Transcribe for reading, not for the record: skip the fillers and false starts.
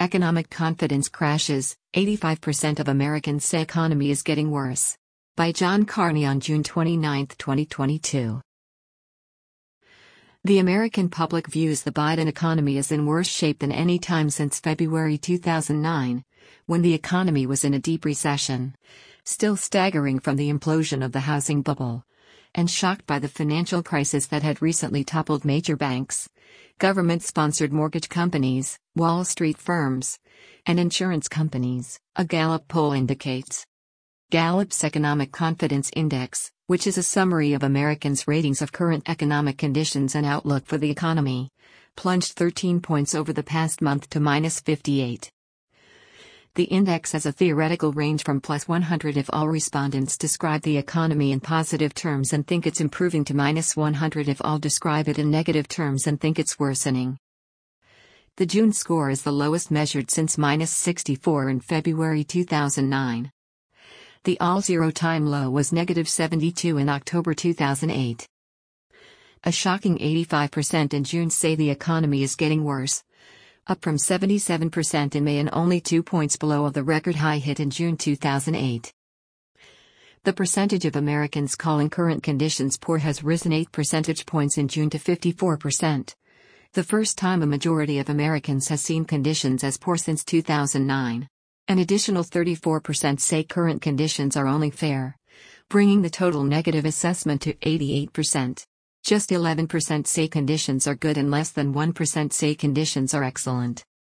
Economic confidence crashes, 85% of Americans say economy is getting worse. By John Carney on June 29, 2022. The American public views the Biden economy as in worse shape than any time since February 2009, when the economy was in a deep recession, still staggering from the implosion of the housing bubble, and shocked by the financial crisis that had recently toppled major banks, government-sponsored mortgage companies, Wall Street firms, and insurance companies, a Gallup poll indicates. Gallup's Economic Confidence Index, which is a summary of Americans' ratings of current economic conditions and outlook for the economy, plunged 13 points over the past month to -58. The index has a theoretical range from +100 if all respondents describe the economy in positive terms and think it's improving to -100 if all describe it in negative terms and think it's worsening. The June score is the lowest measured since -64 in February 2009. The all-zero-time low was -72 in October 2008. A shocking 85% in June say the economy is getting worse, up from 77% in May and only 2 points below the record high hit in June 2008. The percentage of Americans calling current conditions poor has risen 8 percentage points in June to 54%, the first time a majority of Americans has seen conditions as poor since 2009. An additional 34% say current conditions are only fair, bringing the total negative assessment to 88%. Just 11% say conditions are good and less than 1% say conditions are excellent.